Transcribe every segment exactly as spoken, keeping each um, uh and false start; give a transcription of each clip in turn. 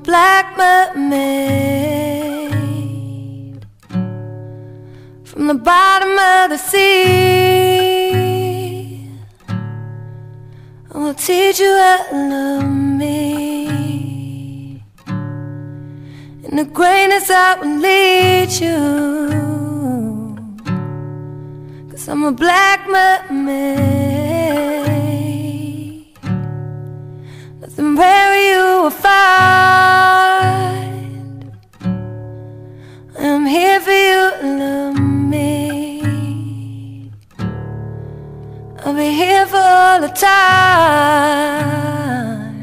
black mermaid from the bottom of the sea. I will teach you how to love me. In the greatness I will lead you, 'cause I'm a black mermaid. Nothing rare you will find. I am here for you to love me. I'll be here for all the time,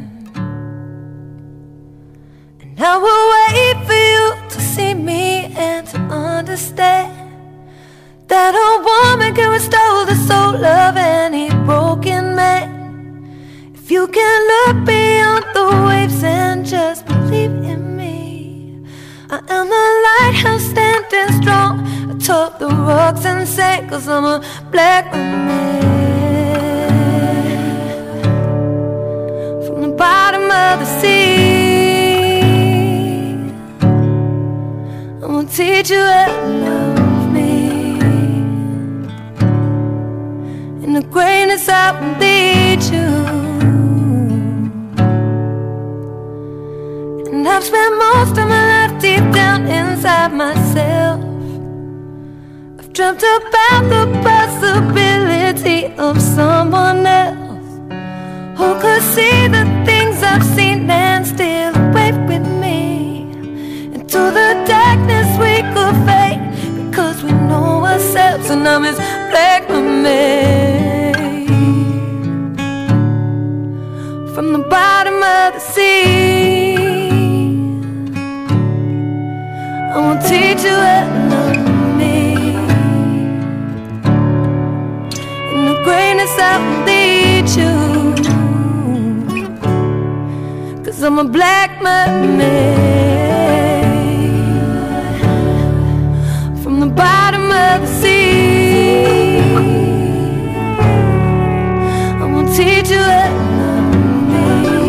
and I will wait for you to see me and to understand that a woman can restore the soul of any broken man. If you can look beyond the waves and just believe in me, I am the lighthouse standing strong atop the rocks and sand, 'cause I'm a black mermaid from the bottom of the sea. I will teach you how to love me. In the greatness I will lead you. And I've spent most of my life deep down inside myself. I've dreamt about the possibility of someone else who could see the things I've seen and still wait with me. Into the darkness we could fade, because we know ourselves, and I'm his black mermaid from the bottom of the sea. I will teach you how to love me. In the greatness I will lead you, 'cause I'm a black mermaid from the bottom of the sea. I will teach you how to love me.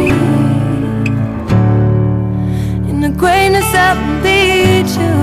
In the greatness I will lead you.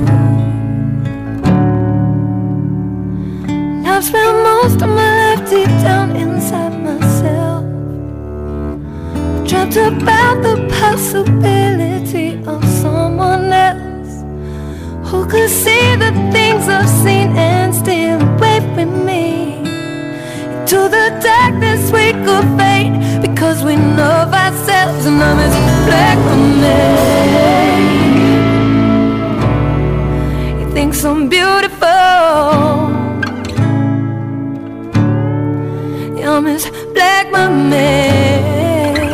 And I've spent most of my life deep down inside myself. I dreamt about the possibility of someone else who could see the things I've seen and still wait with me. Into the darkness we could fade, because we know ourselves, and I'm his black mermaid. He thinks I'm beautiful. Yeah, I'm his black mermaid.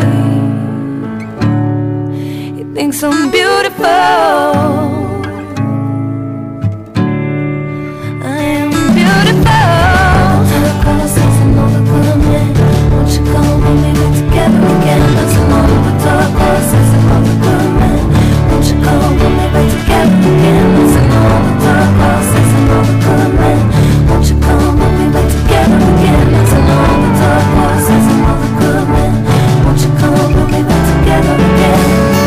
He thinks I'm beautiful. I am beautiful. Won't you come with me back together again? That's another the dark horse, that's another good man. Won't you come with me back together again? That's another dark horse, that's another good man. Won't you come with me back together again? That's another dark horse, that's another good man. Won't you come with me back together again?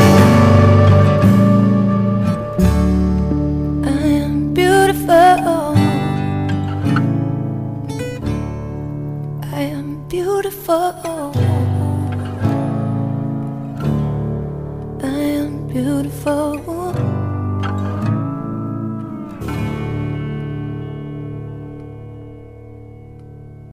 I am beautiful. I am beautiful. I am beautiful.